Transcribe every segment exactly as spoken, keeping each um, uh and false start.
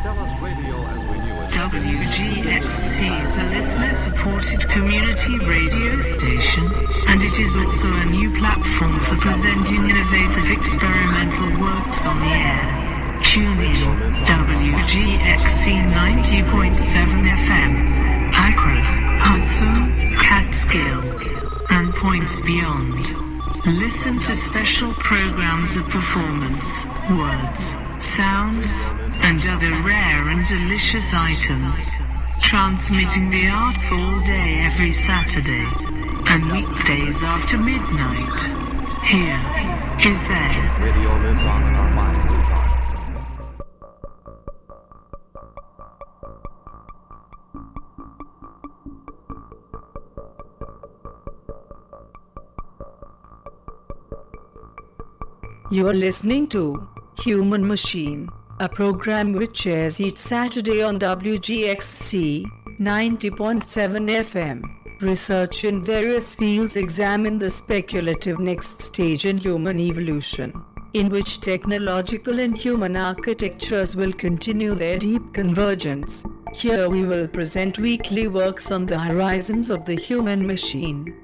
Tell us radio as we knew it. W G X C is a listener-supported community radio station, and it is also a new platform for presenting innovative experimental works on the air. Tune in, W G X C ninety point seven F M, Accra, Hudson, Catskill, and points beyond. Listen to special programs of performance, words, sounds, and other rare and delicious items. Transmitting the arts all day every Saturday, and weekdays after midnight. Here is there. Radio lives on in our minds and hearts. You are listening to Human Machine, a program which airs each Saturday on W G X C ninety point seven F M. Research in various fields examine the speculative next stage in human evolution, in which technological and human architectures will continue their deep convergence. Here we will present weekly works on the horizons of the human machine.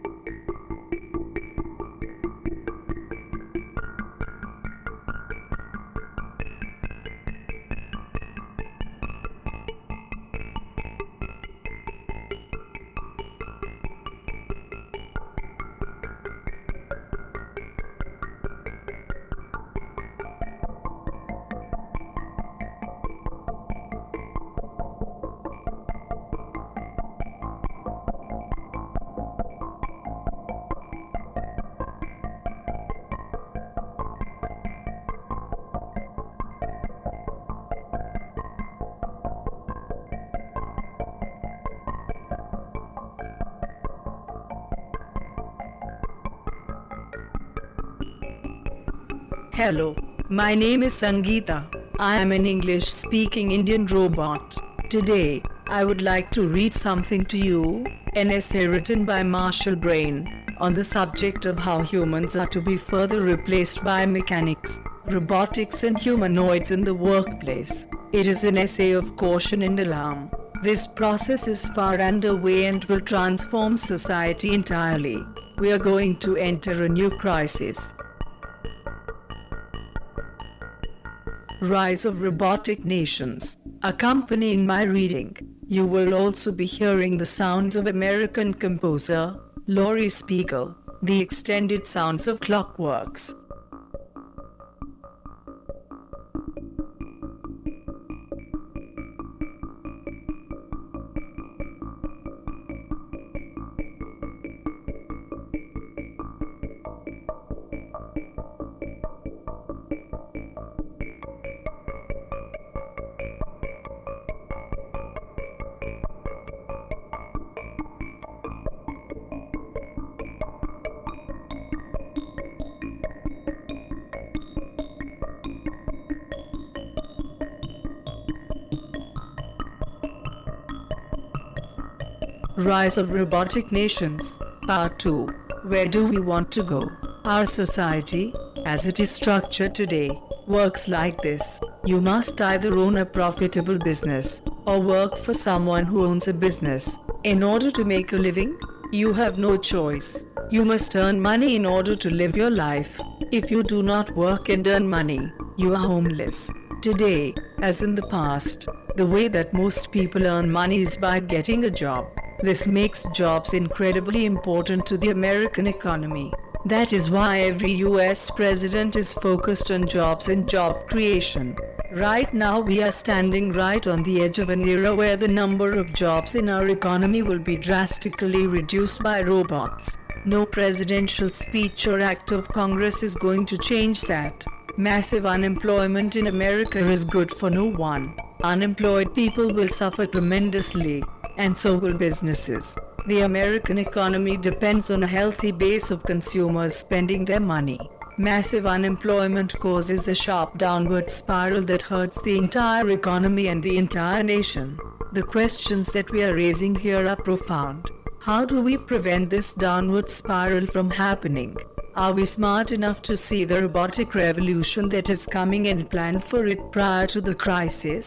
Hello, my name is Sangeeta. I am an English-speaking Indian robot. Today, I would like to read something to you, an essay written by Marshall Brain, on the subject of how humans are to be further replaced by mechanics, robotics and humanoids in the workplace. It is an essay of caution and alarm. This process is far underway and will transform society entirely. We are going to enter a new crisis. Rise of Robotic Nations. Accompanying my reading, you will also be hearing the sounds of American composer Laurie Spiegel, the extended sounds of Clockworks. Rise of Robotic Nations, Part two. Where do we want to go? Our society, as it is structured today, works like this. You must either own a profitable business, or work for someone who owns a business. In order to make a living, you have no choice. You must earn money in order to live your life. If you do not work and earn money, you are homeless. Today, as in the past, the way that most people earn money is by getting a job. This makes jobs incredibly important to the American economy. That is why every U S president is focused on jobs and job creation. Right now we are standing right on the edge of an era where the number of jobs in our economy will be drastically reduced by robots. No presidential speech or act of Congress is going to change that. Massive unemployment in America is good for no one. Unemployed people will suffer tremendously, and so will businesses. The American economy depends on a healthy base of consumers spending their money. Massive unemployment causes a sharp downward spiral that hurts the entire economy and the entire nation. The questions that we are raising here are profound. How do we prevent this downward spiral from happening? Are we smart enough to see the robotic revolution that is coming and plan for it prior to the crisis?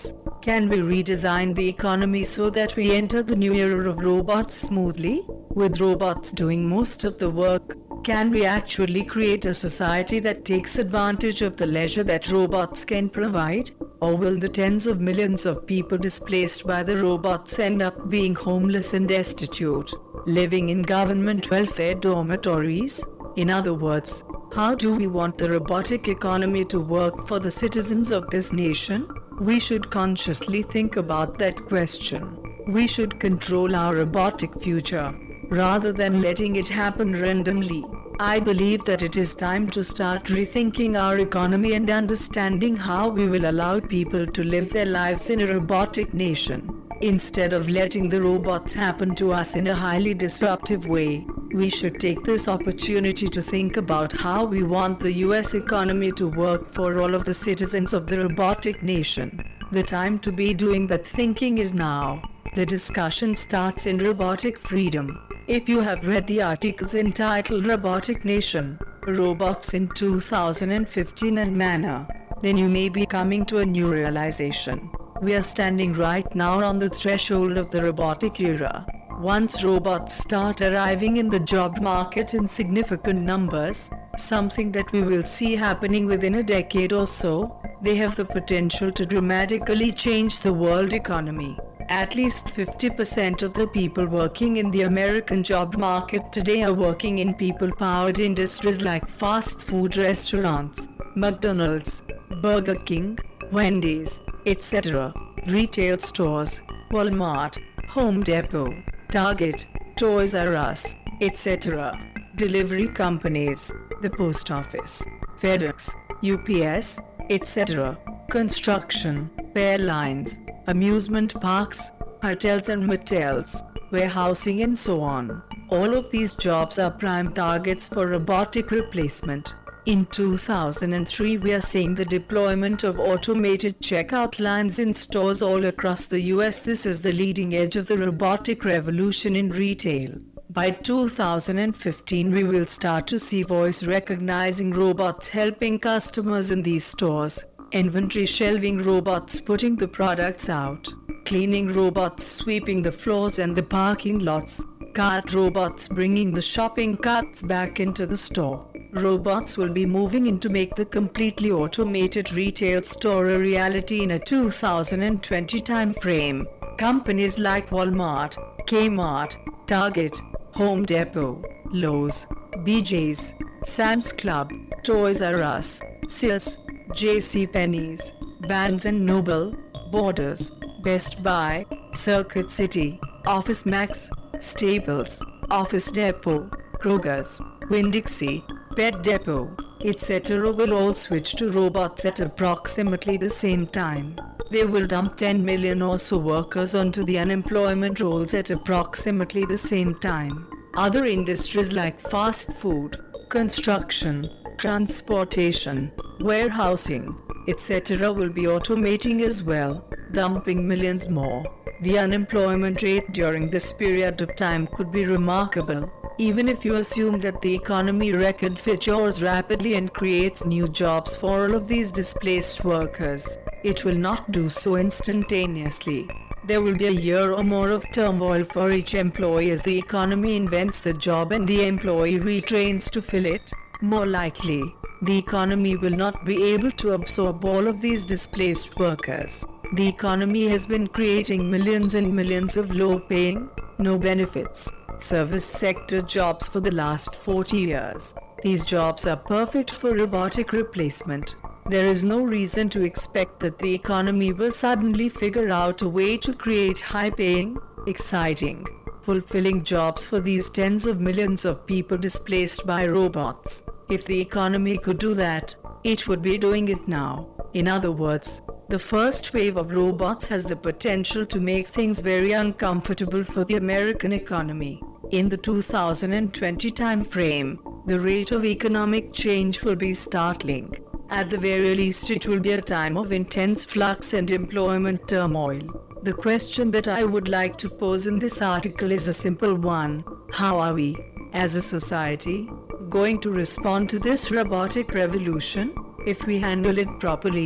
Can we redesign the economy so that we enter the new era of robots smoothly, with robots doing most of the work? Can we actually create a society that takes advantage of the leisure that robots can provide? Or will the tens of millions of people displaced by the robots end up being homeless and destitute, living in government welfare dormitories? In other words, how do we want the robotic economy to work for the citizens of this nation? We should consciously think about that question. We should control our robotic future, rather than letting it happen randomly. I believe that it is time to start rethinking our economy and understanding how we will allow people to live their lives in a robotic nation. Instead of letting the robots happen to us in a highly disruptive way, we should take this opportunity to think about how we want the U S economy to work for all of the citizens of the robotic nation. The time to be doing that thinking is now. The discussion starts in Robotic Freedom. If you have read the articles entitled Robotic Nation, Robots in two thousand fifteen and Manner, then you may be coming to a new realization. We are standing right now on the threshold of the robotic era. Once robots start arriving in the job market in significant numbers, something that we will see happening within a decade or so, they have the potential to dramatically change the world economy. At least fifty percent of the people working in the American job market today are working in people-powered industries like fast food restaurants, McDonald's, Burger King, Wendy's, et cetera, retail stores, Walmart, Home Depot, Target, Toys R Us, et cetera, delivery companies, the post office, FedEx, U P S, et cetera, construction, airlines, amusement parks, hotels and motels, warehousing and so on. All of these jobs are prime targets for robotic replacement. In two thousand three, we are seeing the deployment of automated checkout lines in stores all across the U S. This is the leading edge of the robotic revolution in retail. By two thousand fifteen, we will start to see voice recognizing robots helping customers in these stores, inventory shelving robots putting the products out, cleaning robots sweeping the floors and the parking lots, cart robots bringing the shopping carts back into the store. Robots will be moving in to make the completely automated retail store a reality in a two thousand twenty time frame. Companies like Walmart, Kmart, Target, Home Depot, Lowe's, B J's, Sam's Club, Toys R Us, Sears, J C Penney's, Barnes and Noble, Borders, Best Buy, Circuit City, Office Max, Staples, Office Depot, Kroger's, Winn-Dixie, Pet Depot, et cetera will all switch to robots at approximately the same time. They will dump ten million or so workers onto the unemployment rolls at approximately the same time. Other industries like fast food, construction, transportation, warehousing, et cetera will be automating as well, dumping millions more. The unemployment rate during this period of time could be remarkable. Even if you assume that the economy record matures rapidly and creates new jobs for all of these displaced workers, it will not do so instantaneously. There will be a year or more of turmoil for each employee as the economy invents the job and the employee retrains to fill it. More likely, the economy will not be able to absorb all of these displaced workers. The economy has been creating millions and millions of low-paying, no benefits, service sector jobs for the last forty years. These jobs are perfect for robotic replacement. There is no reason to expect that the economy will suddenly figure out a way to create high-paying, exciting, fulfilling jobs for these tens of millions of people displaced by robots. If the economy could do that, it would be doing it now. In other words, the first wave of robots has the potential to make things very uncomfortable for the American economy. In the two thousand twenty time frame, the rate of economic change will be startling. At the very least, it will be a time of intense flux and employment turmoil. The question that I would like to pose in this article is a simple one. How are we, as a society, going to respond to this robotic revolution? If we handle it properly,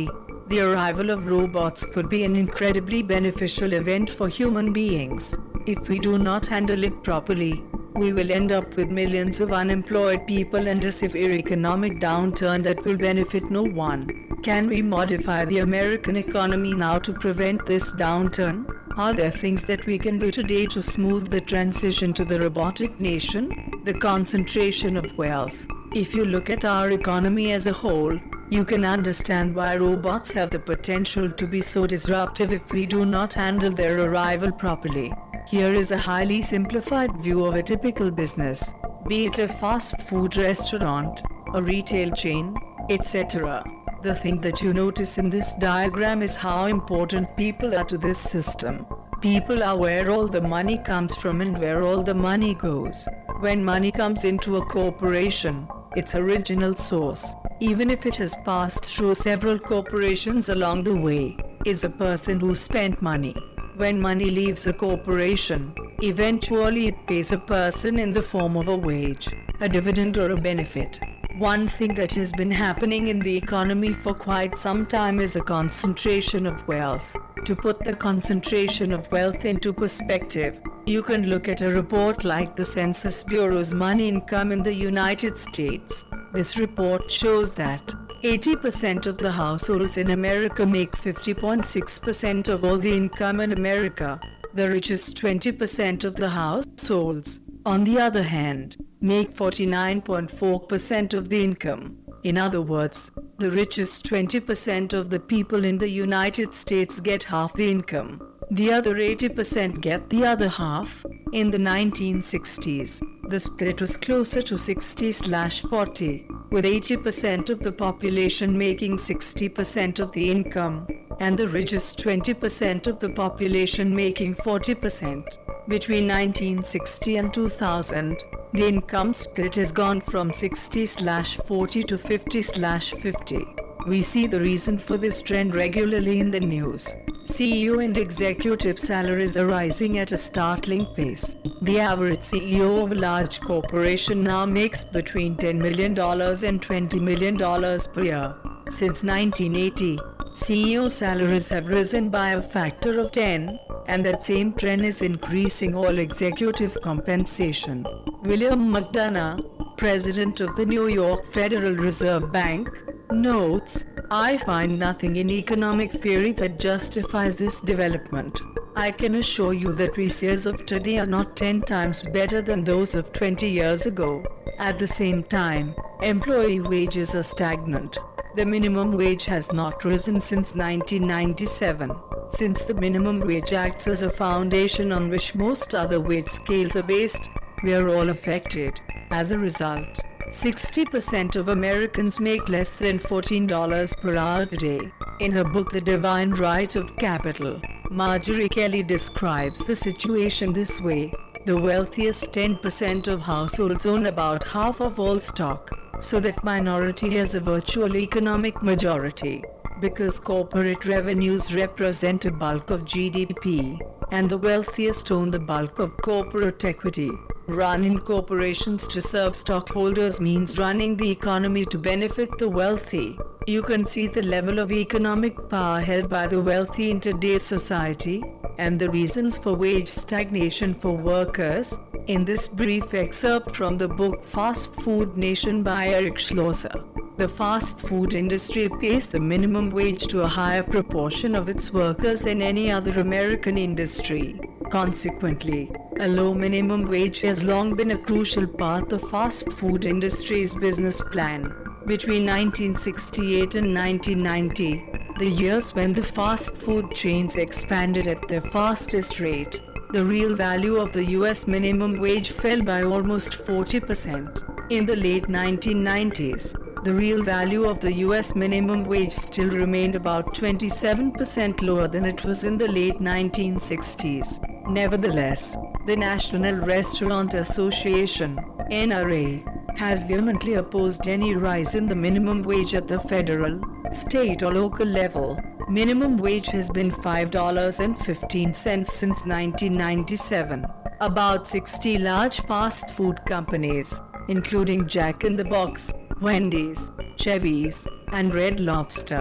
The arrival of robots could be an incredibly beneficial event for human beings. If we do not handle it properly, we will end up with millions of unemployed people and a severe economic downturn that will benefit no one. Can we modify the American economy now to prevent this downturn? Are there things that we can do today to smooth the transition to the robotic nation? The concentration of wealth. If you look at our economy as a whole, you can understand why robots have the potential to be so disruptive if we do not handle their arrival properly. Here is a highly simplified view of a typical business, be it a fast food restaurant, a retail chain, et cetera. The thing that you notice in this diagram is how important people are to this system. People are where all the money comes from and where all the money goes. When money comes into a corporation, its original source, even if it has passed through several corporations along the way, is a person who spent money. When money leaves a corporation, eventually it pays a person in the form of a wage, a dividend or a benefit. One thing that has been happening in the economy for quite some time is a concentration of wealth. To put the concentration of wealth into perspective, you can look at a report like the Census Bureau's Money Income in the United States. This report shows that eighty percent of the households in America make fifty point six percent of all the income in America. The richest twenty percent of the households, on the other hand, make forty-nine point four percent of the income. In other words, the richest twenty percent of the people in the United States get half the income. The other eighty percent get the other half. In the nineteen sixties, the split was closer to sixty to forty, with eighty percent of the population making sixty percent of the income, and the richest twenty percent of the population making forty percent. Between nineteen sixty and two thousand, the income split has gone from sixty to forty to fifty to fifty. We see the reason for this trend regularly in the news. C E O and executive salaries are rising at a startling pace. The average C E O of a large corporation now makes between ten million dollars and twenty million dollars per year. Since nineteen eighty, C E O salaries have risen by a factor of ten, and that same trend is increasing all executive compensation. William McDonough, president of the New York Federal Reserve Bank, notes, "I find nothing in economic theory that justifies this development. I can assure you that V C Es of today are not ten times better than those of twenty years ago. At the same time, employee wages are stagnant. The minimum wage has not risen since nineteen ninety-seven. Since the Minimum Wage acts as a foundation on which most other wage scales are based, we are all affected. As a result, sixty percent of Americans make less than fourteen dollars per hour today." In her book The Divine Right of Capital, Marjorie Kelly describes the situation this way: the wealthiest ten percent of households own about half of all stock, so that minority has a virtual economic majority. Because corporate revenues represent a bulk of G D P, and the wealthiest own the bulk of corporate equity, running corporations to serve stockholders means running the economy to benefit the wealthy. You can see the level of economic power held by the wealthy in today's society, and the reasons for wage stagnation for workers, in this brief excerpt from the book Fast Food Nation by Eric Schlosser. The fast food industry pays the minimum wage to a higher proportion of its workers than any other American industry. Consequently, a low minimum wage has long been a crucial part of fast food industry's business plan. Between nineteen sixty-eight and nineteen ninety, the years when the fast food chains expanded at their fastest rate, the real value of the U S minimum wage fell by almost forty percent. In the late nineteen nineties, the real value of the U S minimum wage still remained about twenty-seven percent lower than it was in the late nineteen sixties. Nevertheless, the National Restaurant Association, N R A, has vehemently opposed any rise in the minimum wage at the federal, state or local level. Minimum wage has been five dollars and fifteen cents since nineteen ninety-seven. About sixty large fast food companies, including Jack in the Box, Wendy's, Chevy's, and Red Lobster,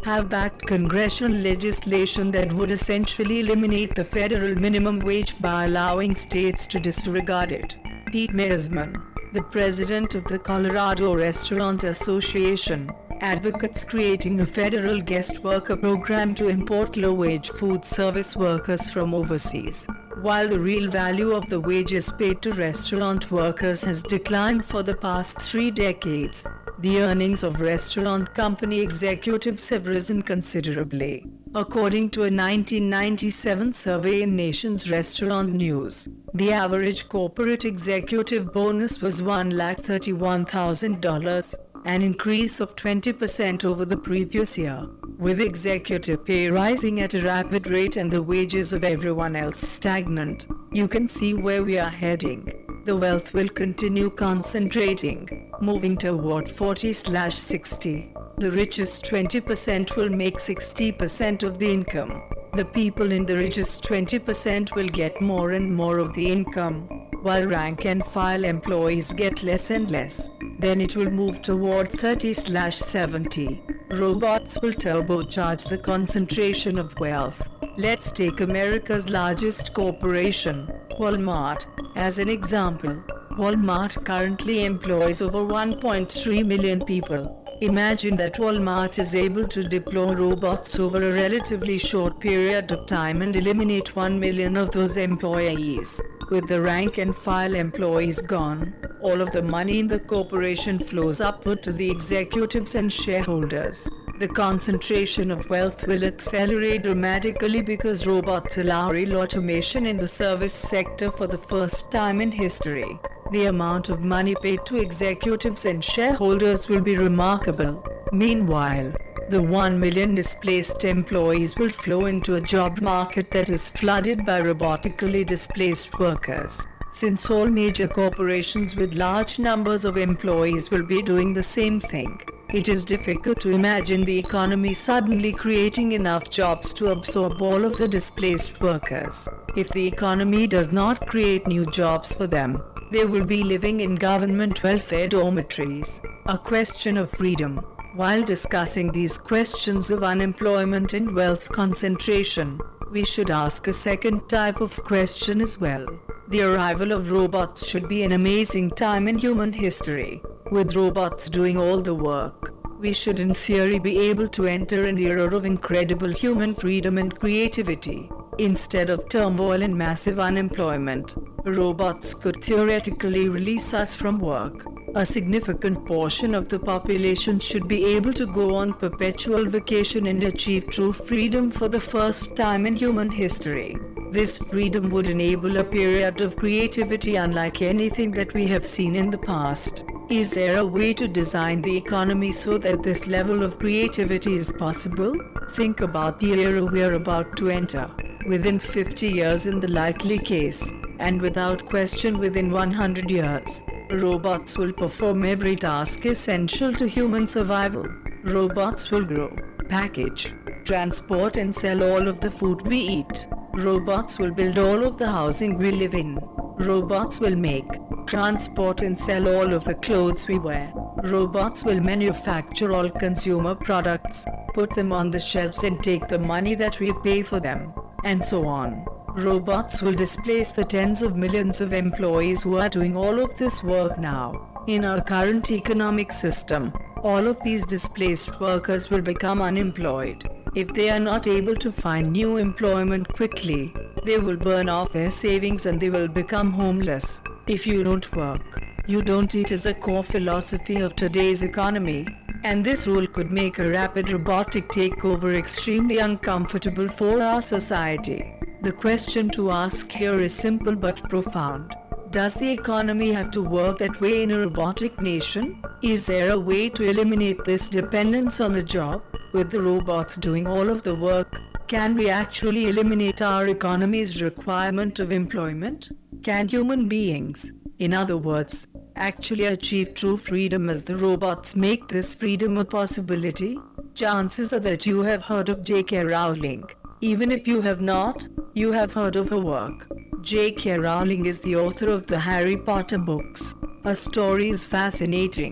have backed congressional legislation that would essentially eliminate the federal minimum wage by allowing states to disregard it. Pete Mearsman, the president of the Colorado Restaurant Association, advocates creating a federal guest worker program to import low-wage food service workers from overseas. While the real value of the wages paid to restaurant workers has declined for the past three decades, the earnings of restaurant company executives have risen considerably. According to a nineteen ninety-seven survey in Nation's Restaurant News, the average corporate executive bonus was one lakh thirty-one thousand dollars, an increase of twenty percent over the previous year. With executive pay rising at a rapid rate and the wages of everyone else stagnant, you can see where we are heading. The wealth will continue concentrating, moving toward forty slash sixty. The richest twenty percent will make sixty percent of the income. The people in the richest twenty percent will get more and more of the income, while rank and file employees get less and less. Then it will move toward thirty slash seventy. Robots will turbocharge the concentration of wealth. Let's take America's largest corporation, Walmart, as an example. Walmart currently employs over one point three million people. Imagine that Walmart is able to deploy robots over a relatively short period of time and eliminate one million of those employees. With the rank and file employees gone, all of the money in the corporation flows upward to the executives and shareholders. The concentration of wealth will accelerate dramatically because robots allow real automation in the service sector for the first time in history. The amount of money paid to executives and shareholders will be remarkable. Meanwhile, the one million displaced employees will flow into a job market that is flooded by robotically displaced workers. Since all major corporations with large numbers of employees will be doing the same thing, it is difficult to imagine the economy suddenly creating enough jobs to absorb all of the displaced workers. If the economy does not create new jobs for them, they will be living in government welfare dormitories. A question of freedom. While discussing these questions of unemployment and wealth concentration, we should ask a second type of question as well. The arrival of robots should be an amazing time in human history. With robots doing all the work, we should in theory be able to enter an era of incredible human freedom and creativity. Instead of turmoil and massive unemployment, robots could theoretically release us from work. A significant portion of the population should be able to go on perpetual vacation and achieve true freedom for the first time in human history. This freedom would enable a period of creativity unlike anything that we have seen in the past. Is there a way to design the economy so that this level of creativity is possible? Think about the era we are about to enter. Within fifty years in the likely case, and without question within one hundred years, robots will perform every task essential to human survival. Robots will grow, package, transport and sell all of the food we eat. Robots will build all of the housing we live in. Robots will make, transport and sell all of the clothes we wear. Robots will manufacture all consumer products, put them on the shelves and take the money that we pay for them, and so on. Robots will displace the tens of millions of employees who are doing all of this work now. In our current economic system, all of these displaced workers will become unemployed. If they are not able to find new employment quickly, they will burn off their savings and they will become homeless. If you don't work, you don't eat is a core philosophy of today's economy, and this rule could make a rapid robotic takeover extremely uncomfortable for our society. The question to ask here is simple but profound. Does the economy have to work that way in a robotic nation? Is there a way to eliminate this dependence on a job? With the robots doing all of the work, can we actually eliminate our economy's requirement of employment? Can human beings, in other words, actually achieve true freedom as the robots make this freedom a possibility? Chances are that you have heard of J K Rowling. Even if you have not, you have heard of her work. J K Rowling is the author of the Harry Potter books. Her story is fascinating.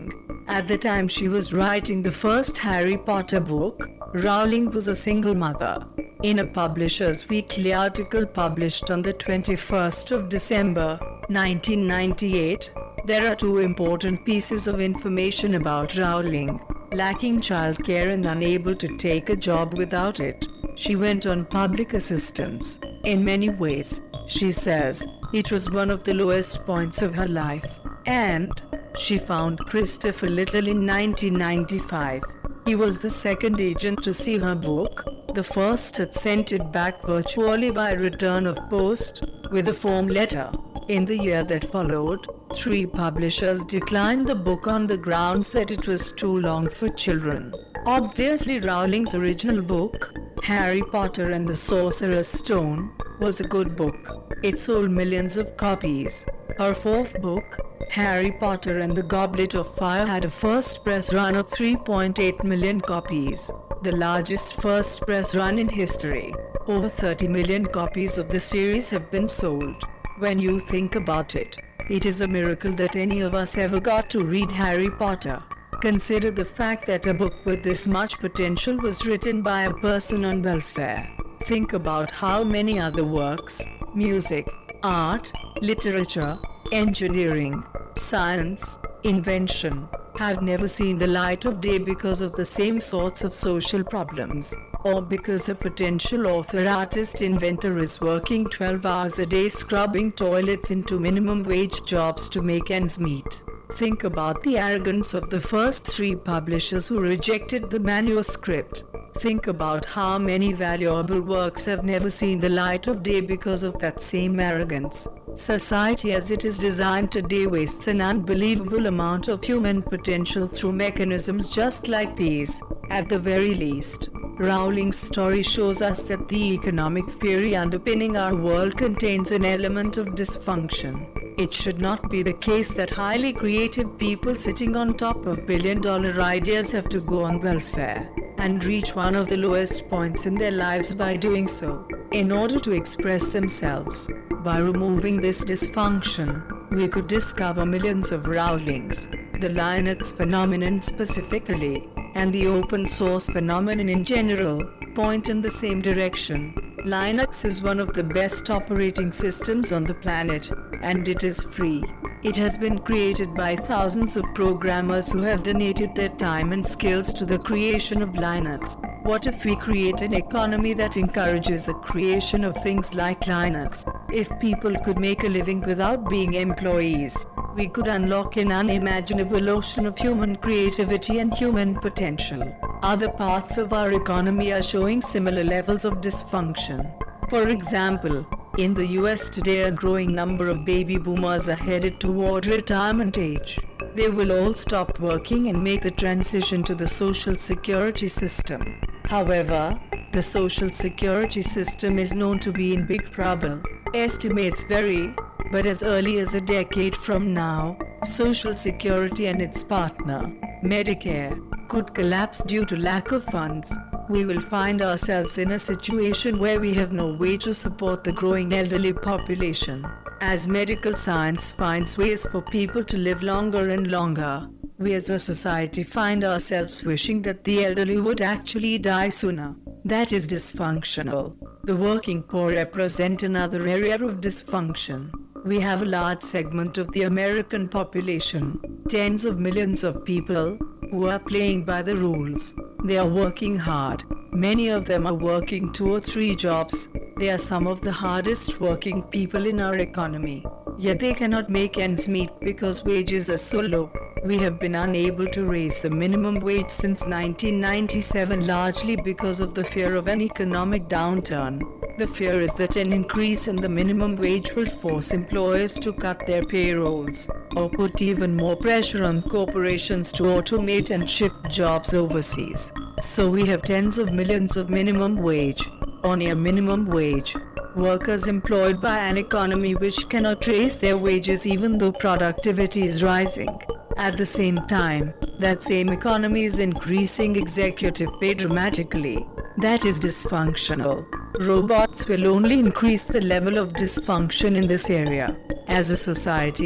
At the time she was writing the first Harry Potter book, Rowling was a single mother. In a Publishers Weekly article published on the twenty-first of December, nineteen ninety-eight, there are two important pieces of information about Rowling. Lacking childcare and unable to take a job without it, she went on public assistance. In many ways, she says, it was one of the lowest points of her life. And she found Christopher Little in nineteen ninety-five. He was the second agent to see her book. The first had sent it back virtually by return of post, with a form letter. In the year that followed, three publishers declined the book on the grounds that it was too long for children. Obviously, Rowling's original book, Harry Potter and the Sorcerer's Stone, was a good book. It sold millions of copies. Her fourth book, Harry Potter and the Goblet of Fire, had a first press run of three point eight million copies, the largest first press run in history. Over thirty million copies of the series have been sold. When you think about it, it is a miracle that any of us ever got to read Harry Potter. Consider the fact that a book with this much potential was written by a person on welfare. Think about how many other works, music, art, literature, engineering, science, invention, have never seen the light of day because of the same sorts of social problems, or because the potential author, artist, inventor is working twelve hours a day scrubbing toilets into minimum wage jobs to make ends meet. Think about the arrogance of the first three publishers who rejected the manuscript. Think about how many valuable works have never seen the light of day because of that same arrogance. Society as it is designed today wastes an unbelievable amount of human potential through mechanisms just like these. At the very least, Rowling's story shows us that the economic theory underpinning our world contains an element of dysfunction. It should not be the case that highly creative people sitting on top of billion-dollar ideas have to go on welfare and reach one of the lowest points in their lives by doing so. In order to express themselves, by removing this dysfunction, we could discover millions of Rowlings. The Linux phenomenon specifically, and the open source phenomenon in general, point in the same direction. Linux is one of the best operating systems on the planet, and it is free. It has been created by thousands of programmers who have donated their time and skills to the creation of Linux. What if we create an economy that encourages the creation of things like Linux? If people could make a living without being employees, we could unlock an unimaginable ocean of human creativity and human potential. Other parts of our economy are showing similar levels of dysfunction. For example, in the U S today, a growing number of baby boomers are headed toward retirement age. They will all stop working and make the transition to the social security system. However, the social security system is known to be in big trouble. Estimates vary, but as early as a decade from now, Social Security and its partner, Medicare, could collapse due to lack of funds. We will find ourselves in a situation where we have no way to support the growing elderly population. As medical science finds ways for people to live longer and longer, we as a society find ourselves wishing that the elderly would actually die sooner. That is dysfunctional. The working poor represent another area of dysfunction. We have a large segment of the American population, tens of millions of people, who are playing by the rules. They are working hard. Many of them are working two or three jobs. They are some of the hardest working people in our economy. Yet they cannot make ends meet because wages are so low. We have been unable to raise the minimum wage since nineteen ninety-seven, largely because of the fear of an economic downturn. The fear is that an increase in the minimum wage will force employers to cut their payrolls, or put even more pressure on corporations to automate and shift jobs overseas. So we have tens of millions of minimum wage, or near minimum wage, workers employed by an economy which cannot raise their wages even though productivity is rising. At the same time, that same economy is increasing executive pay dramatically. That is dysfunctional. Robots will only increase the level of dysfunction in this area. As a society,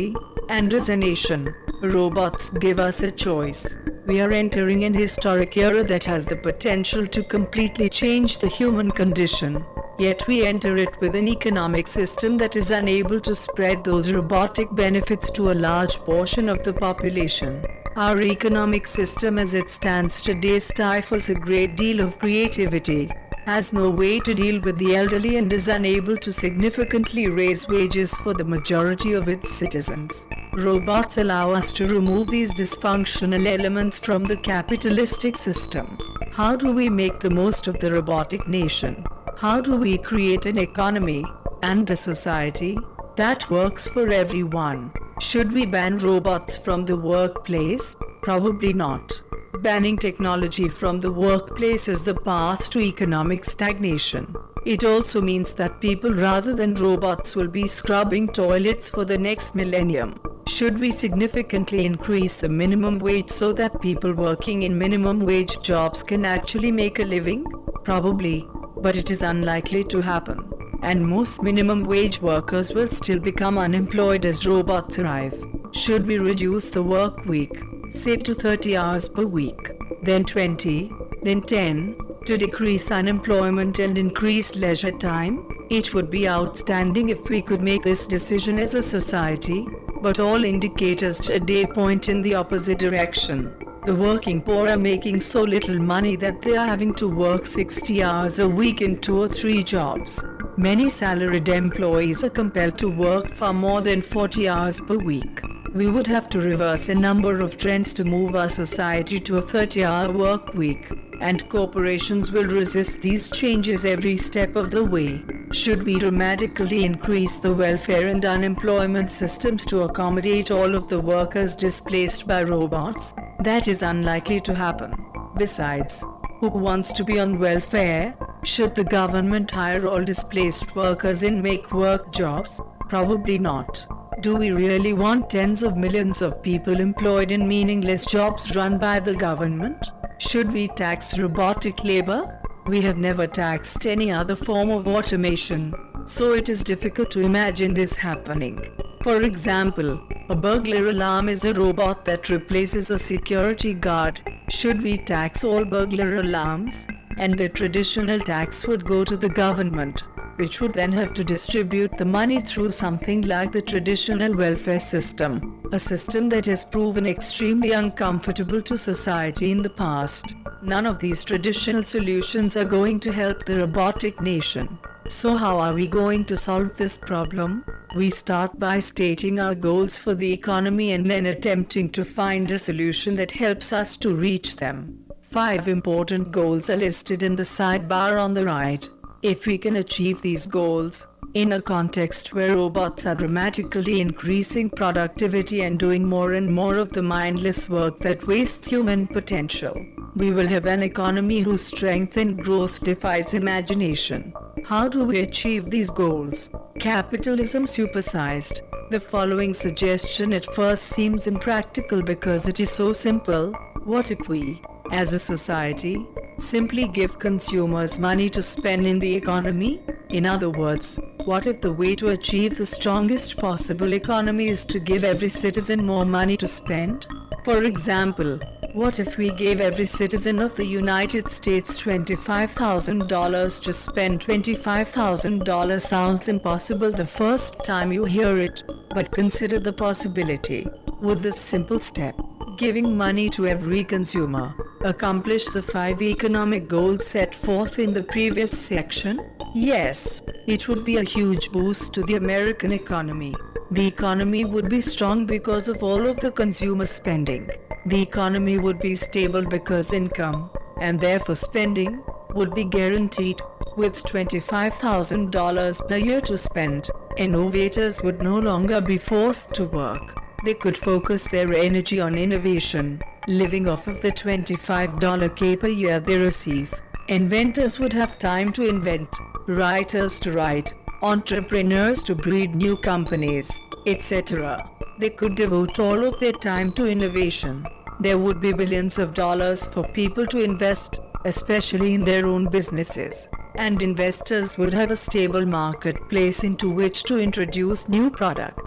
And as a nation, robots give us a choice. We are entering an historic era that has the potential to completely change the human condition. Yet we enter it with an economic system that is unable to spread those robotic benefits to a large portion of the population. Our economic system as it stands today stifles a great deal of creativity, has no way to deal with the elderly, and is unable to significantly raise wages for the majority of its citizens. Robots allow us to remove these dysfunctional elements from the capitalistic system. How do we make the most of the robotic nation? How do we create an economy and a society that works for everyone? Should we ban robots from the workplace? Probably not. Banning technology from the workplace is the path to economic stagnation. It also means that people rather than robots will be scrubbing toilets for the next millennium. Should we significantly increase the minimum wage so that people working in minimum wage jobs can actually make a living? Probably, but it is unlikely to happen. And most minimum wage workers will still become unemployed as robots arrive. Should we reduce the work week, say to thirty hours per week, then twenty, then ten, to decrease unemployment and increase leisure time? It would be outstanding if we could make this decision as a society, but all indicators today point in the opposite direction. The working poor are making so little money that they are having to work sixty hours a week in two or three jobs. Many salaried employees are compelled to work far more than forty hours per week. We would have to reverse a number of trends to move our society to a thirty-hour work week, and corporations will resist these changes every step of the way. Should we dramatically increase the welfare and unemployment systems to accommodate all of the workers displaced by robots? That is unlikely to happen. Besides, who wants to be on welfare? Should the government hire all displaced workers and make work jobs? Probably not. Do we really want tens of millions of people employed in meaningless jobs run by the government? Should we tax robotic labor? We have never taxed any other form of automation, so it is difficult to imagine this happening. For example, a burglar alarm is a robot that replaces a security guard. Should we tax all burglar alarms? And the traditional tax would go to the government, which would then have to distribute the money through something like the traditional welfare system, a system that has proven extremely uncomfortable to society in the past. None of these traditional solutions are going to help the robotic nation. So how are we going to solve this problem? We start by stating our goals for the economy and then attempting to find a solution that helps us to reach them. Five important goals are listed in the sidebar on the right. If we can achieve these goals, in a context where robots are dramatically increasing productivity and doing more and more of the mindless work that wastes human potential, we will have an economy whose strength and growth defies imagination. How do we achieve these goals? Capitalism supersized. The following suggestion at first seems impractical because it is so simple. What if we, as a society, simply give consumers money to spend in the economy? In other words, what if the way to achieve the strongest possible economy is to give every citizen more money to spend? For example, what if we gave every citizen of the United States twenty-five thousand dollars to spend? twenty-five thousand dollars sounds impossible the first time you hear it, but consider the possibility. Would this simple step, giving money to every consumer, accomplish the five economic goals set forth in the previous section? Yes, it would be a huge boost to the American economy. The economy would be strong because of all of the consumer spending. The economy would be stable because income, and therefore spending, would be guaranteed. With twenty-five thousand dollars per year to spend, innovators would no longer be forced to work. They could focus their energy on innovation, living off of the twenty-five dollars K per year they receive. Inventors would have time to invent, writers to write, entrepreneurs to breed new companies, et cetera. They could devote all of their time to innovation. There would be billions of dollars for people to invest, especially in their own businesses. And investors would have a stable marketplace into which to introduce new products.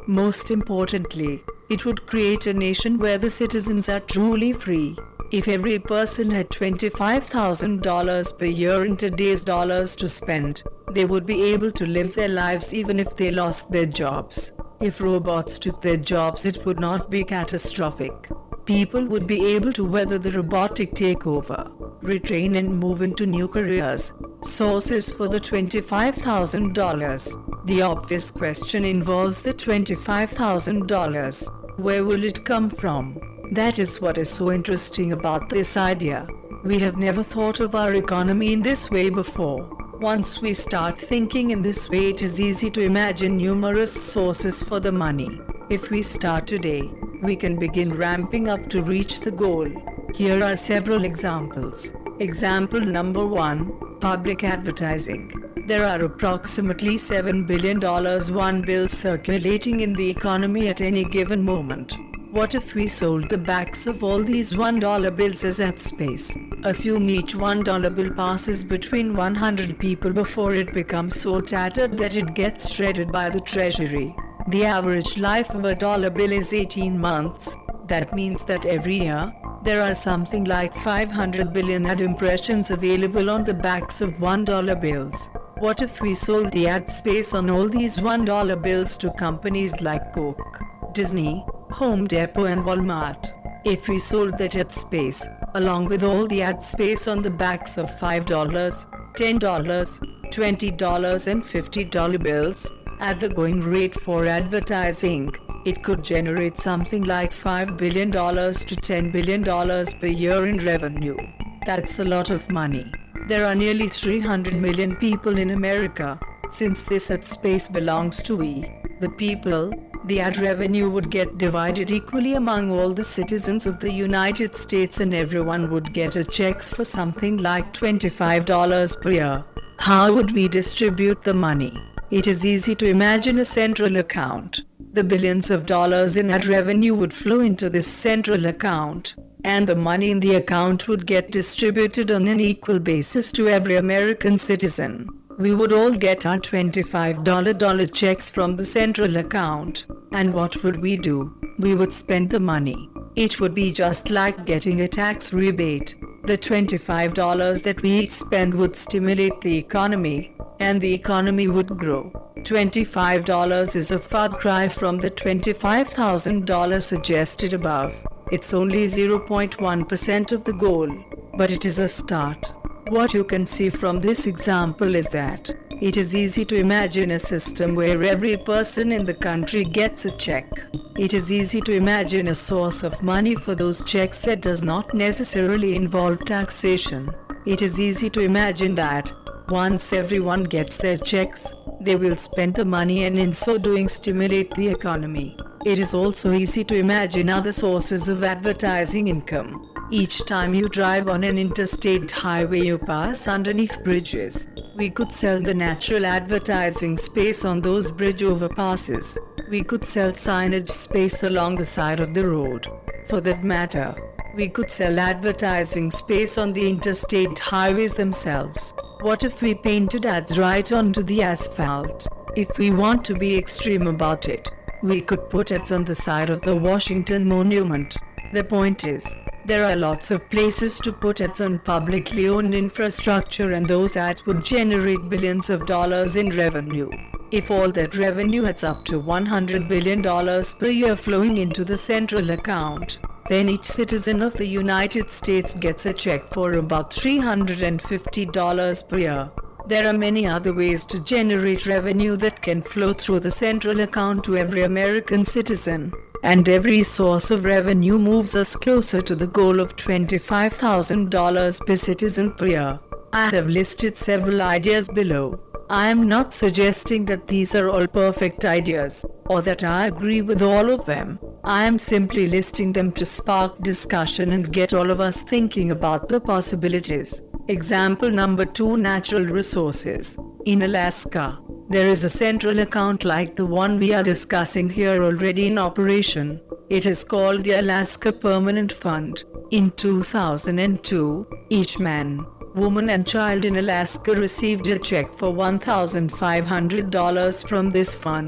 Most importantly, it would create a nation where the citizens are truly free. If every person had twenty-five thousand dollars per year in today's dollars to spend, they would be able to live their lives even if they lost their jobs. If robots took their jobs, it would not be catastrophic. People would be able to weather the robotic takeover, retrain and move into new careers. Sources for the twenty-five thousand dollars. The obvious question involves the twenty-five thousand dollars. Where will it come from? That is what is so interesting about this idea. We have never thought of our economy in this way before. Once we start thinking in this way, it is easy to imagine numerous sources for the money. If we start today, we can begin ramping up to reach the goal. Here are several examples. Example number one, public advertising. There are approximately seven billion dollars one bills circulating in the economy at any given moment. What if we sold the backs of all these one dollar bills as ad space? Assume each one dollar bill passes between one hundred people before it becomes so tattered that it gets shredded by the treasury. The average life of a dollar bill is eighteen months. That means that every year, there are something like five hundred billion ad impressions available on the backs of one dollar bills. What if we sold the ad space on all these one dollar bills to companies like Coke, Disney, Home Depot and Walmart? If we sold that ad space, along with all the ad space on the backs of five dollars, ten dollars, twenty dollars and fifty dollar bills, at the going rate for advertising, it could generate something like five billion dollars to ten billion dollars per year in revenue. That's a lot of money. There are nearly three hundred million people in America. Since this ad space belongs to we, the people, the ad revenue would get divided equally among all the citizens of the United States and everyone would get a check for something like twenty-five dollars per year. How would we distribute the money? It is easy to imagine a central account. The billions of dollars in ad revenue would flow into this central account, and the money in the account would get distributed on an equal basis to every American citizen. We would all get our twenty-five dollar checks from the central account. And what would we do? We would spend the money. It would be just like getting a tax rebate. The twenty-five dollars that we each spend would stimulate the economy, and the economy would grow. twenty-five dollars is a far cry from the twenty-five thousand dollars suggested above. It's only zero point one percent of the goal, but it is a start. What you can see from this example is that it is easy to imagine a system where every person in the country gets a check. It is easy to imagine a source of money for those checks that does not necessarily involve taxation. It is easy to imagine that once everyone gets their checks, they will spend the money and in so doing stimulate the economy. It is also easy to imagine other sources of advertising income. Each time you drive on an interstate highway, you pass underneath bridges. We could sell the natural advertising space on those bridge overpasses. We could sell signage space along the side of the road. For that matter, we could sell advertising space on the interstate highways themselves. What if we painted ads right onto the asphalt? If we want to be extreme about it, we could put ads on the side of the Washington Monument. The point is, there are lots of places to put ads on publicly owned infrastructure, and those ads would generate billions of dollars in revenue. If all that revenue adds up to one hundred billion dollars per year flowing into the central account, then each citizen of the United States gets a check for about three hundred fifty dollars per year. There are many other ways to generate revenue that can flow through the central account to every American citizen, and every source of revenue moves us closer to the goal of twenty-five thousand dollars per citizen per year. I have listed several ideas below. I am not suggesting that these are all perfect ideas, or that I agree with all of them. I am simply listing them to spark discussion and get all of us thinking about the possibilities. Example number two, natural resources. In Alaska, there is a central account like the one we are discussing here already in operation. It is called the Alaska Permanent Fund. In two thousand two, each man, woman and child in Alaska received a check for one thousand five hundred dollars from this fund.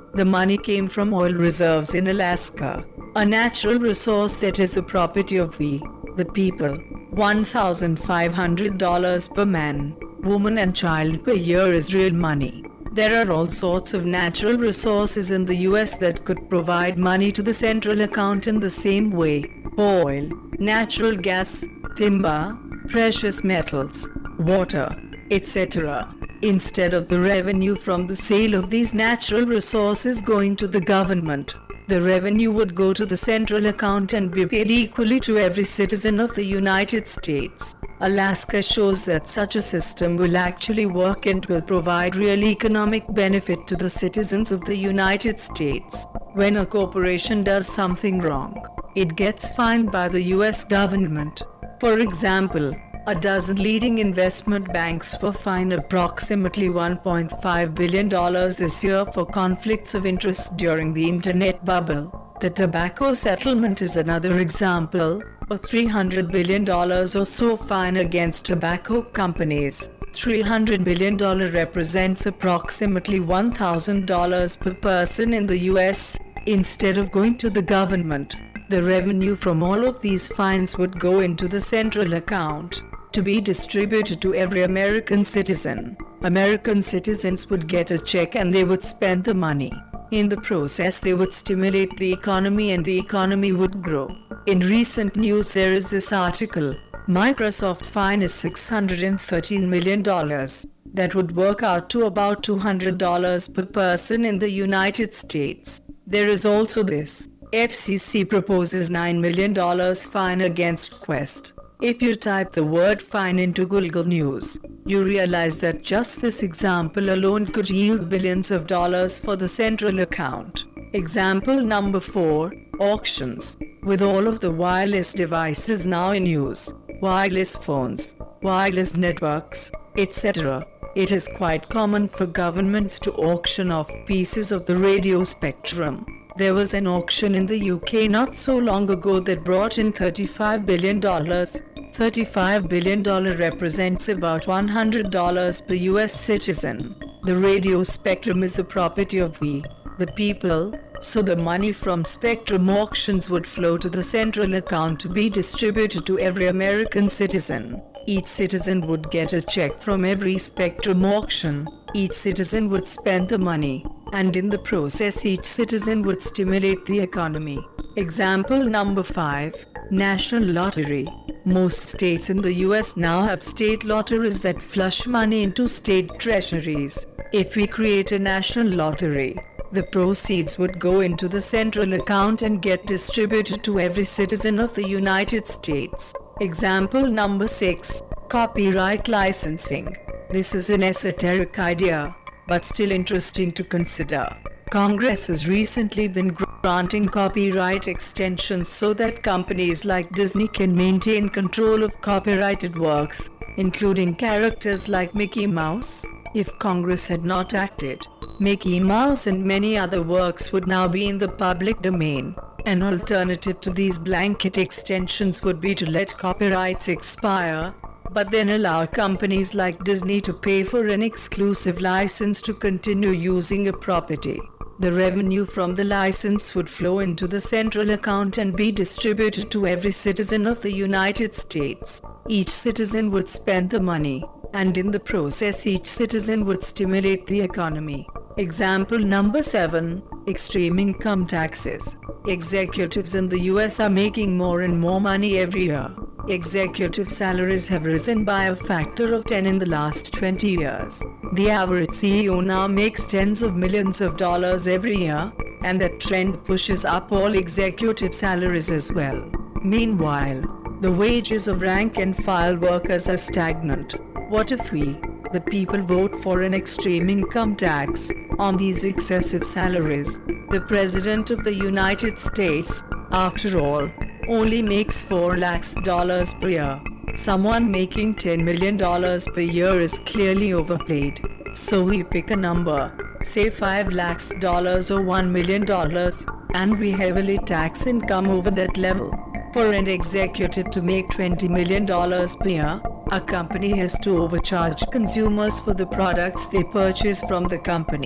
The money came from oil reserves in Alaska, a natural resource that is the property of we, the people. one thousand five hundred dollars per man, woman and child per year is real money. There are all sorts of natural resources in the U S that could provide money to the central account in the same way: oil, natural gas, timber, precious metals, water, et cetera. Instead of the revenue from the sale of these natural resources going to the government, the revenue would go to the central account and be paid equally to every citizen of the United States. Alaska shows that such a system will actually work and will provide real economic benefit to the citizens of the United States. When a corporation does something wrong, it gets fined by the U S government. For example, a dozen leading investment banks were fined approximately one point five billion dollars this year for conflicts of interest during the internet bubble. The tobacco settlement is another example, a three hundred billion dollars or so fine against tobacco companies. three hundred billion dollars represents approximately one thousand dollars per person in the U S. Instead of going to the government, the revenue from all of these fines would go into the central account to be distributed to every American citizen. American citizens would get a check and they would spend the money. In the process, they would stimulate the economy and the economy would grow. In recent news, there is this article: Microsoft fine is six hundred thirteen million dollars. That would work out to about two hundred dollars per person in the United States. There is also this: F C C proposes nine million dollars fine against Quest. If you type the word fine into Google News, you realize that just this example alone could yield billions of dollars for the central account. Example number four, auctions. With all of the wireless devices now in use, wireless phones, wireless networks, et cetera, it is quite common for governments to auction off pieces of the radio spectrum. There was an auction in the U K not so long ago that brought in thirty-five billion dollars. thirty-five billion dollars represents about one hundred dollars per U S citizen. The radio spectrum is the property of we, the people, so the money from spectrum auctions would flow to the central account to be distributed to every American citizen. Each citizen would get a check from every spectrum auction. Each citizen would spend the money, and in the process each citizen would stimulate the economy. Example number five, National Lottery. Most states in the U S now have state lotteries that flush money into state treasuries. If we create a national lottery, the proceeds would go into the central account and get distributed to every citizen of the United States. Example number six, copyright licensing. This is an esoteric idea, but still interesting to consider. Congress has recently been granting copyright extensions so that companies like Disney can maintain control of copyrighted works, including characters like Mickey Mouse. If Congress had not acted, Mickey Mouse and many other works would now be in the public domain. An alternative to these blanket extensions would be to let copyrights expire, but then allow companies like Disney to pay for an exclusive license to continue using a property. The revenue from the license would flow into the central account and be distributed to every citizen of the United States. Each citizen would spend the money, and in the process each citizen would stimulate the economy. Example number seven, extreme income taxes. Executives in the U S are making more and more money every year. Executive salaries have risen by a factor of ten in the last twenty years. The average C E O now makes tens of millions of dollars every year, and that trend pushes up all executive salaries as well. Meanwhile, the wages of rank and file workers are stagnant. What if we, the people, vote for an extreme income tax on these excessive salaries? The President of the United States, after all, only makes four lakhs dollars per year. Someone making ten million dollars per year is clearly overpaid. So we pick a number, say five lakhs dollars or one million dollars, and we heavily tax income over that level. For an executive to make twenty million dollars per year, a company has to overcharge consumers for the products they purchase from the company.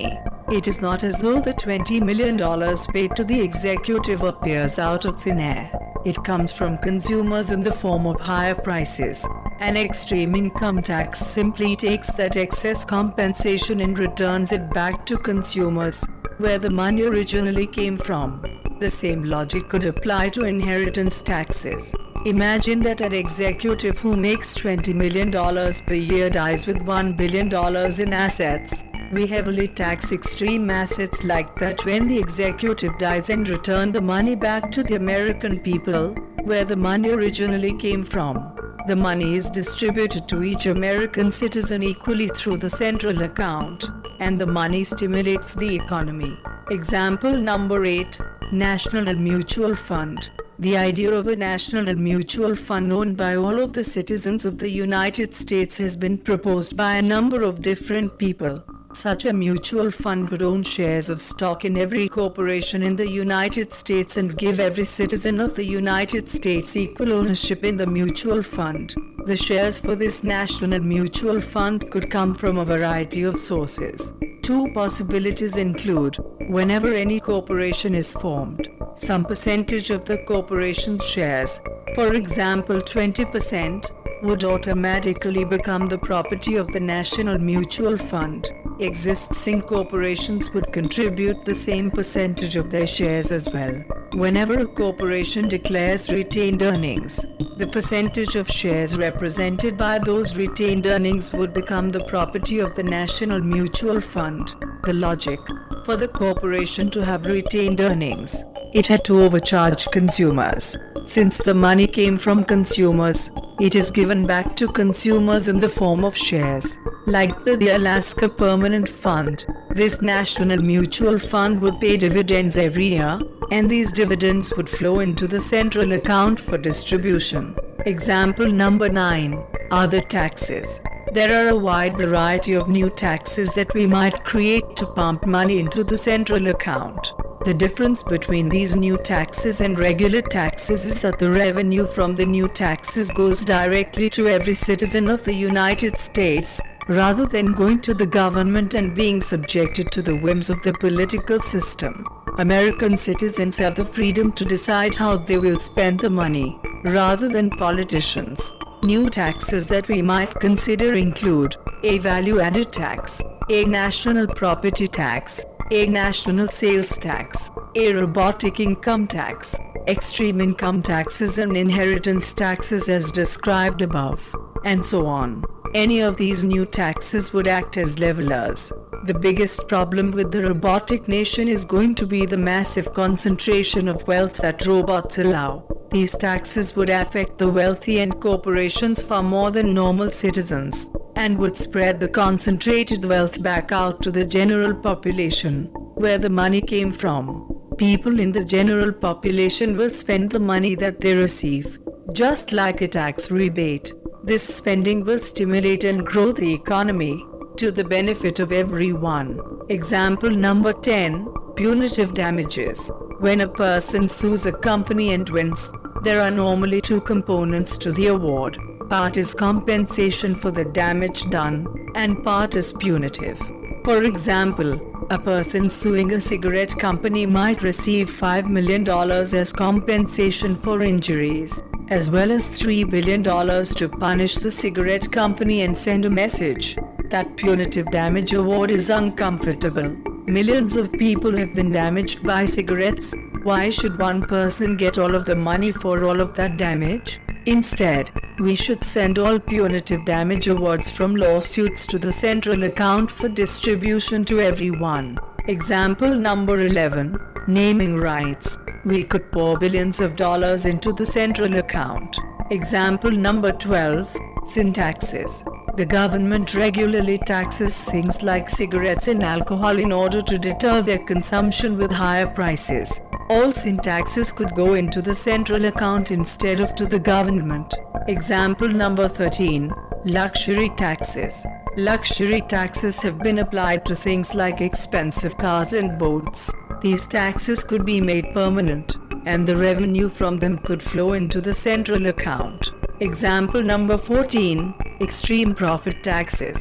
It is not as though the twenty million dollars paid to the executive appears out of thin air. It comes from consumers in the form of higher prices. An extreme income tax simply takes that excess compensation and returns it back to consumers, where the money originally came from. The same logic could apply to inheritance taxes. Imagine that an executive who makes twenty million dollars per year dies with one billion dollars in assets. We heavily tax extreme assets like that when the executive dies and return the money back to the American people, where the money originally came from. The money is distributed to each American citizen equally through the central account, and the money stimulates the economy. Example number eight. National Mutual Fund. The idea of a national mutual fund owned by all of the citizens of the United States has been proposed by a number of different people. Such a mutual fund would own shares of stock in every corporation in the United States and give every citizen of the United States equal ownership in the mutual fund. The shares for this national mutual fund could come from a variety of sources. Two possibilities include, whenever any corporation is formed, some percentage of the corporation's shares, for example twenty percent, would automatically become the property of the National Mutual Fund. Existing corporations would contribute the same percentage of their shares as well. Whenever a corporation declares retained earnings, the percentage of shares represented by those retained earnings would become the property of the National Mutual Fund. The logic: for the corporation to have retained earnings, it had to overcharge consumers. Since the money came from consumers, it is given back to consumers in the form of shares. Like the, the Alaska Permanent Fund, this National Mutual Fund would pay dividends every year, and these dividends would flow into the central account for distribution. Example number nine. Other taxes. There are a wide variety of new taxes that we might create to pump money into the central account. The difference between these new taxes and regular taxes is that the revenue from the new taxes goes directly to every citizen of the United States, rather than going to the government and being subjected to the whims of the political system. American citizens have the freedom to decide how they will spend the money, rather than politicians. New taxes that we might consider include a value-added tax, a national property tax, a national sales tax, a robotic income tax, extreme income taxes and inheritance taxes as described above, and so on. Any of these new taxes would act as levelers. The biggest problem with the robotic nation is going to be the massive concentration of wealth that robots allow. These taxes would affect the wealthy and corporations far more than normal citizens, and would spread the concentrated wealth back out to the general population, where the money came from. People in the general population will spend the money that they receive, just like a tax rebate. This spending will stimulate and grow the economy, to the benefit of everyone. Example number ten. Punitive damages. When a person sues a company and wins, there are normally two components to the award. Part is compensation for the damage done, and part is punitive. For example, a person suing a cigarette company might receive five million dollars as compensation for injuries, as well as three billion dollars to punish the cigarette company and send a message. That punitive damage award is uncomfortable. Millions of people have been damaged by cigarettes. Why should one person get all of the money for all of that damage? Instead, we should send all punitive damage awards from lawsuits to the central account for distribution to everyone. Example number eleven. Naming rights. We could pour billions of dollars into the central account. Example number twelve. Sin taxes. The government regularly taxes things like cigarettes and alcohol in order to deter their consumption with higher prices. All sin taxes could go into the central account instead of to the government. Example number thirteen. Luxury taxes. Luxury taxes have been applied to things like expensive cars and boats. These taxes could be made permanent, and the revenue from them could flow into the central account. Example number fourteen. Extreme profit taxes.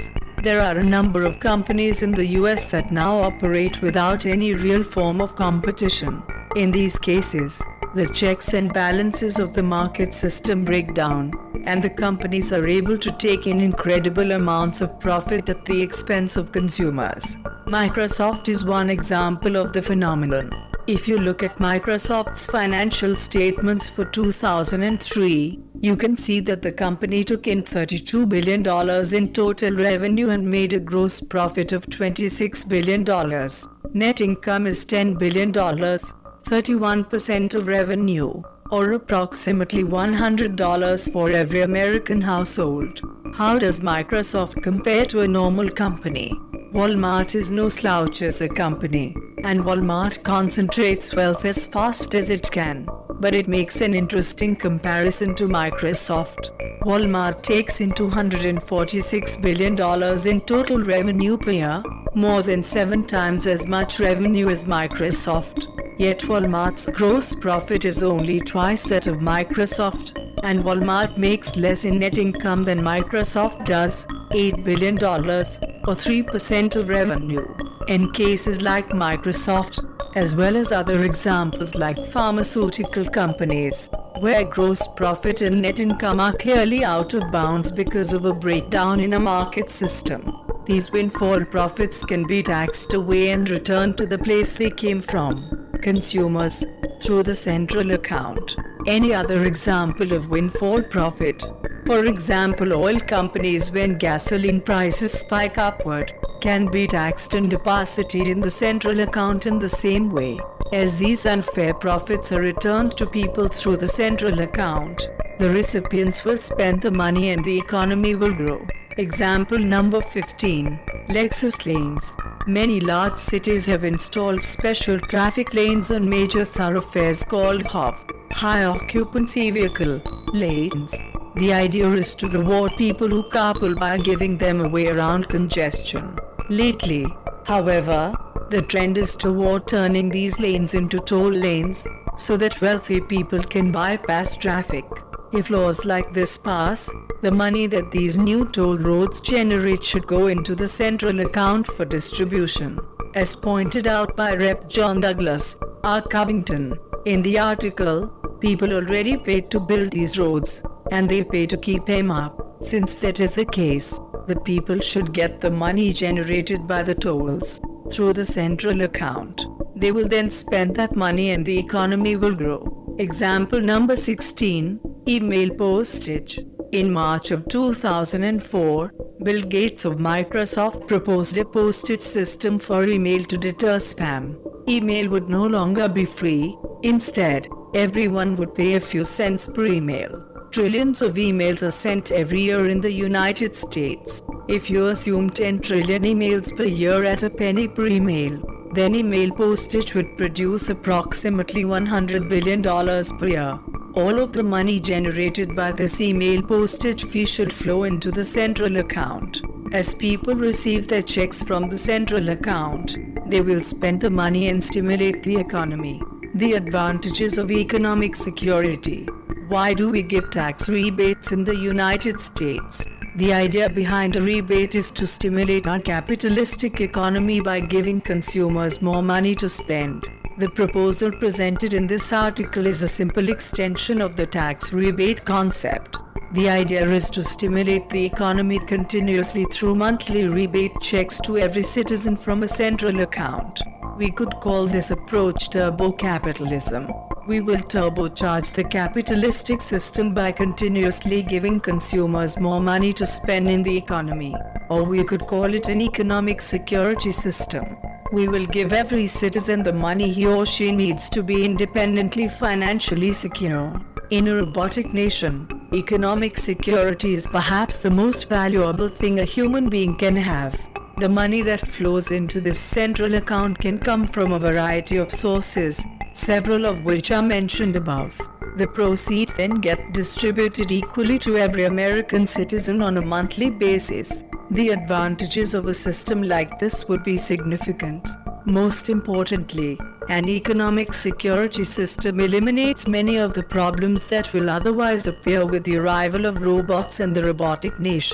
There are a number of companies in the U S that now operate without any real form of competition. In these cases, the checks and balances of the market system break down, and the companies are able to take in incredible amounts of profit at the expense of consumers. Microsoft is one example of the phenomenon. If you look at Microsoft's financial statements for two thousand three, you can see that the company took in thirty-two billion dollars in total revenue and made a gross profit of twenty-six billion dollars. Net income is ten billion dollars, thirty-one percent of revenue, or approximately one hundred dollars for every American household. How does Microsoft compare to a normal company? Walmart is no slouch as a company, and Walmart concentrates wealth as fast as it can, but it makes an interesting comparison to Microsoft. Walmart takes in two hundred forty-six billion dollars in total revenue per year, more than seven times as much revenue as Microsoft. Yet Walmart's gross profit is only twice that of Microsoft, and Walmart makes less in net income than Microsoft does, eight billion dollars, or three percent of revenue. In cases like Microsoft, as well as other examples like pharmaceutical companies, where gross profit and net income are clearly out of bounds because of a breakdown in a market system, these windfall profits can be taxed away and returned to the place they came from, consumers, through the central account. Any other example of windfall profit? For example, oil companies, when gasoline prices spike upward, can be taxed and deposited in the central account in the same way. As these unfair profits are returned to people through the central account, the recipients will spend the money and the economy will grow. Example number fifteen. Lexus lanes. Many large cities have installed special traffic lanes on major thoroughfares called H O V, high occupancy vehicle lanes. The idea is to reward people who carpool by giving them a way around congestion. Lately, however, the trend is toward turning these lanes into toll lanes, so that wealthy people can bypass traffic. If laws like this pass, the money that these new toll roads generate should go into the central account for distribution. As pointed out by Representative John Douglas, R. Covington, in the article, people already paid to build these roads, and they pay to keep them up. Since that is the case, the people should get the money generated by the tolls through the central account. They will then spend that money and the economy will grow. Example number sixteen. Email postage. In March of two thousand four, Bill Gates of Microsoft proposed a postage system for email to deter spam. Email would no longer be free. Instead, everyone would pay a few cents per email. Trillions of emails are sent every year in the United States. If you assume ten trillion emails per year at a penny per email, then email postage would produce approximately one hundred billion dollars per year. All of the money generated by this email postage fee should flow into the central account. As people receive their checks from the central account, they will spend the money and stimulate the economy. The advantages of economic security. Why do we give tax rebates in the United States? The idea behind a rebate is to stimulate our capitalistic economy by giving consumers more money to spend. The proposal presented in this article is a simple extension of the tax rebate concept. The idea is to stimulate the economy continuously through monthly rebate checks to every citizen from a central account. We could call this approach turbo capitalism. We will turbocharge the capitalistic system by continuously giving consumers more money to spend in the economy. Or we could call it an economic security system. We will give every citizen the money he or she needs to be independently financially secure. In a robotic nation, economic security is perhaps the most valuable thing a human being can have. The money that flows into this central account can come from a variety of sources, several of which are mentioned above. The proceeds then get distributed equally to every American citizen on a monthly basis. The advantages of a system like this would be significant. Most importantly, an economic security system eliminates many of the problems that will otherwise appear with the arrival of robots and the robotic nation.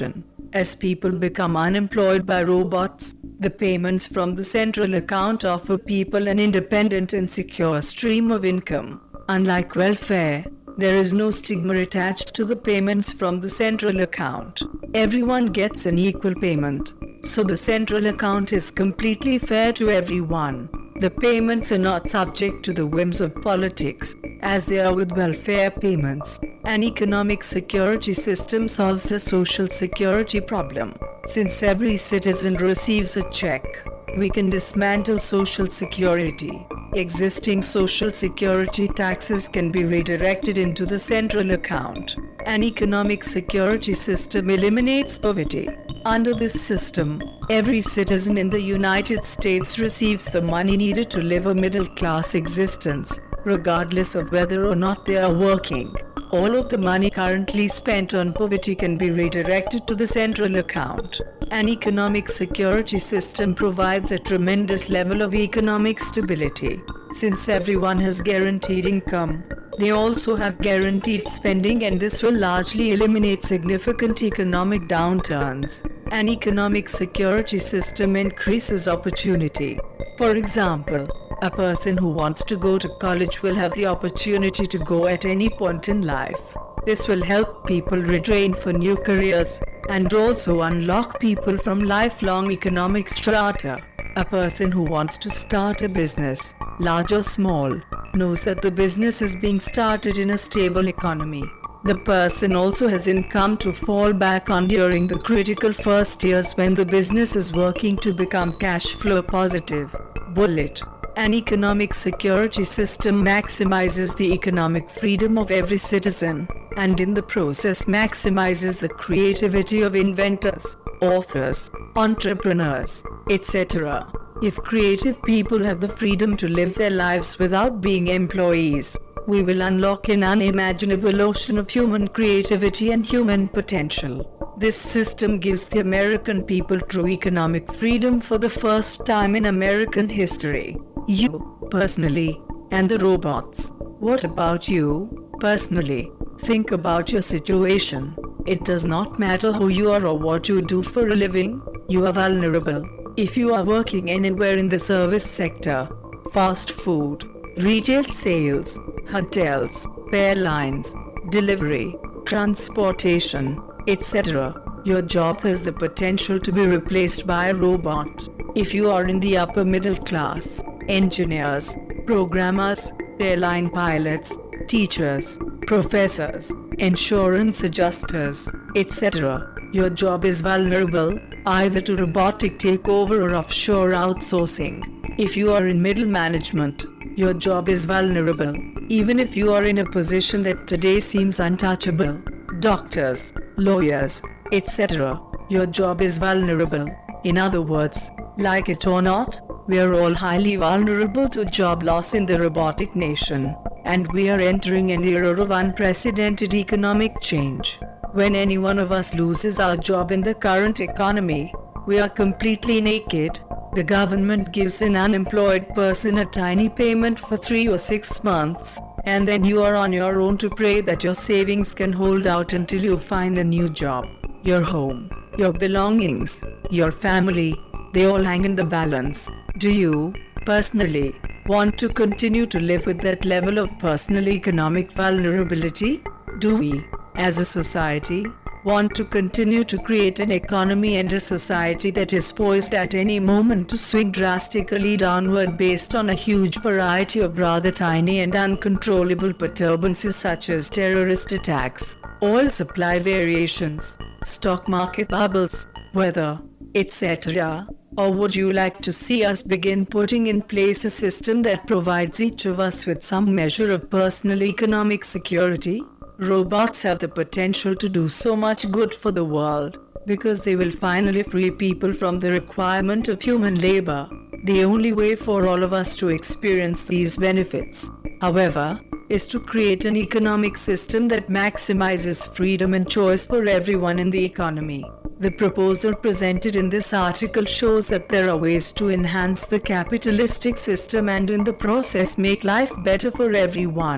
As people become unemployed by robots, the payments from the central account offer people an independent and secure stream of income. Unlike welfare, there is no stigma attached to the payments from the central account. Everyone gets an equal payment, so the central account is completely fair to everyone. The payments are not subject to the whims of politics, as they are with welfare payments. An economic security system solves the social security problem. Since every citizen receives a check, we can dismantle social security. Existing social security taxes can be redirected into the central account. An economic security system eliminates poverty. Under this system, every citizen in the United States receives the money needed to live a middle-class existence, regardless of whether or not they are working. All of the money currently spent on poverty can be redirected to the central account. An economic security system provides a tremendous level of economic stability. Since everyone has guaranteed income, they also have guaranteed spending, and this will largely eliminate significant economic downturns. An economic security system increases opportunity. For example, a person who wants to go to college will have the opportunity to go at any point in life. This will help people retrain for new careers and also unlock people from lifelong economic strata. A person who wants to start a business, large or small, knows that the business is being started in a stable economy. The person also has income to fall back on during the critical first years when the business is working to become cash flow positive. Bullet. An economic security system maximizes the economic freedom of every citizen, and in the process maximizes the creativity of inventors, authors, entrepreneurs, et cetera. If creative people have the freedom to live their lives without being employees, we will unlock an unimaginable ocean of human creativity and human potential. This system gives the American people true economic freedom for the first time in American history. You, personally, and the robots. What about you, personally? Think about your situation. It does not matter who you are or what you do for a living, you are vulnerable. If you are working anywhere in the service sector, fast food, retail sales, hotels, airlines, delivery, transportation, et cetera, your job has the potential to be replaced by a robot. If you are in the upper middle class, engineers, programmers, airline pilots, teachers, professors, insurance adjusters, et cetera, your job is vulnerable, either to robotic takeover or offshore outsourcing. If you are in middle management, your job is vulnerable, even if you are in a position that today seems untouchable. Doctors, lawyers, et cetera, your job is vulnerable. In other words, like it or not, we are all highly vulnerable to job loss in the robotic nation, and we are entering an era of unprecedented economic change. When any one of us loses our job in the current economy, we are completely naked. The government gives an unemployed person a tiny payment for three or six months, and then you are on your own to pray that your savings can hold out until you find a new job. Your home, your belongings, your family, they all hang in the balance. Do you, personally, want to continue to live with that level of personal economic vulnerability? Do we, as a society, want to continue to create an economy and a society that is poised at any moment to swing drastically downward based on a huge variety of rather tiny and uncontrollable perturbances such as terrorist attacks, oil supply variations, stock market bubbles, weather, et cetera? Or would you like to see us begin putting in place a system that provides each of us with some measure of personal economic security? Robots have the potential to do so much good for the world, because they will finally free people from the requirement of human labor. The only way for all of us to experience these benefits, however, is to create an economic system that maximizes freedom and choice for everyone in the economy. The proposal presented in this article shows that there are ways to enhance the capitalistic system and in the process make life better for everyone.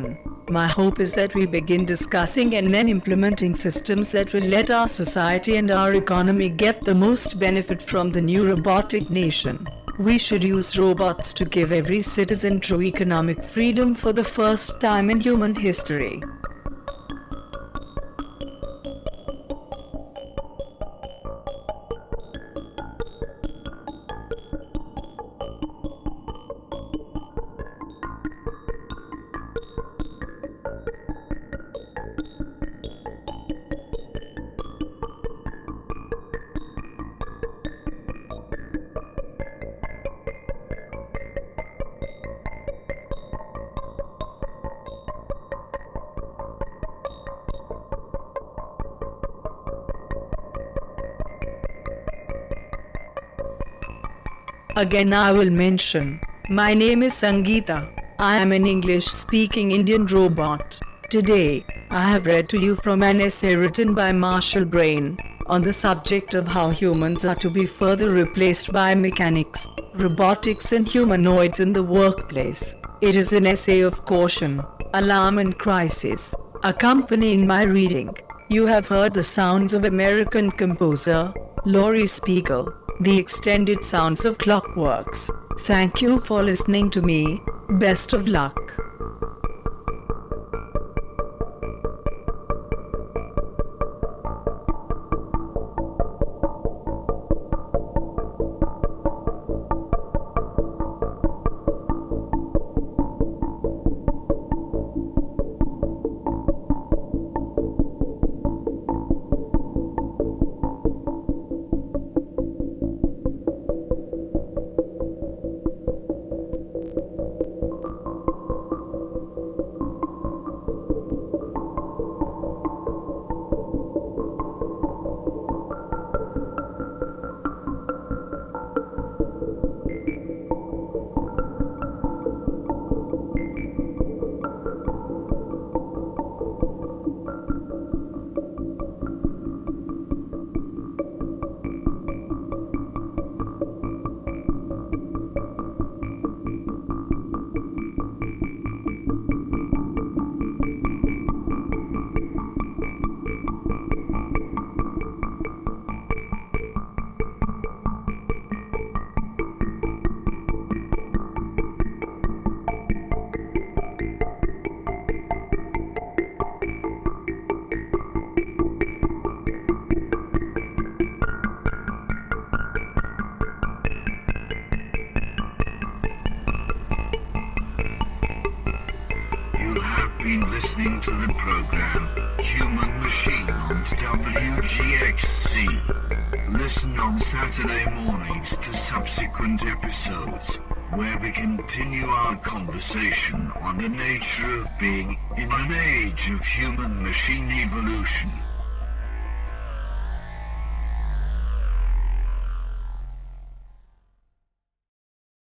My hope is that we begin discussing and then implementing systems that will let our society and our economy get the most benefit from the new robotic nation. We should use robots to give every citizen true economic freedom for the first time in human history. Again I will mention, my name is Sangeeta. I am an English-speaking Indian robot. Today, I have read to you from an essay written by Marshall Brain on the subject of how humans are to be further replaced by mechanics, robotics and humanoids in the workplace. It is an essay of caution, alarm and crisis. Accompanying my reading, you have heard the sounds of American composer Laurie Spiegel. The extended sounds of Clockworks. Thank you for listening to me. Best of luck. Been listening to the program Human Machine on W G X C. Listen on Saturday mornings to subsequent episodes, where we continue our conversation on the nature of being in an age of human-machine evolution.